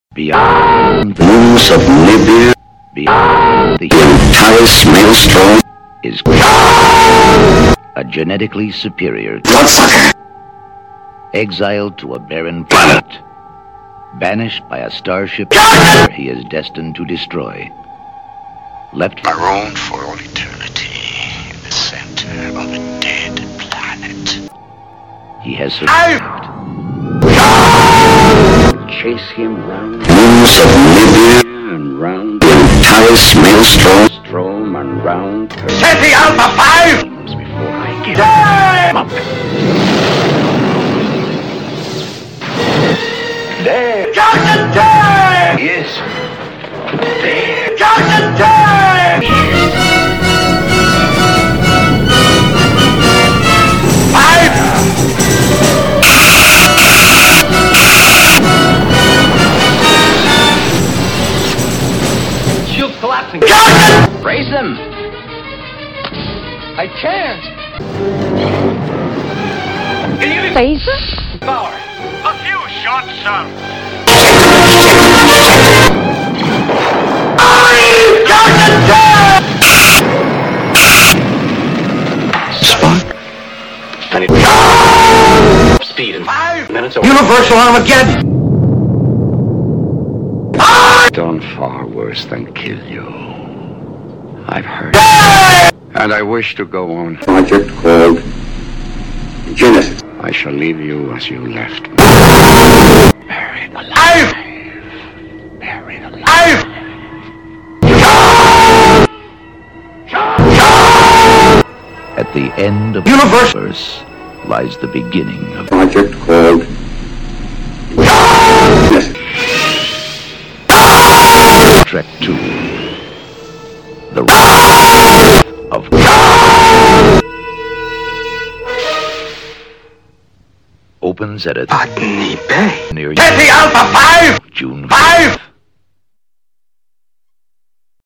Beyond the moons of Nibiru, beyond the Antares maelstrom, is a genetically superior bloodsucker, exiled to a barren planet, banished by a starship where he is destined to destroy. Left marooned for all eternity in the center of a dead planet. He has survived. Chase him round moons of Nibiru and round the Antares maelstrom and round Set the Alpha 5! before I get him up. There! Johnson time! Yes. There! Johnson time! Shield's collapsing. Johnson! Raise them! I can't! Can you Phaser? power? A few shots, sir. Johnson time! Spot. And it speed in 5 minutes. Universal Armageddon! Done far worse than kill you. I've heard. And I wish to go on. Project called Genesis. I shall leave you as you left me. Buried alive. Buried alive. At the end of the universe lies the beginning of project called Genesis. Trek 2. The Wrath of God opens at a Botany Bay. near Set the Alpha 5! June 5!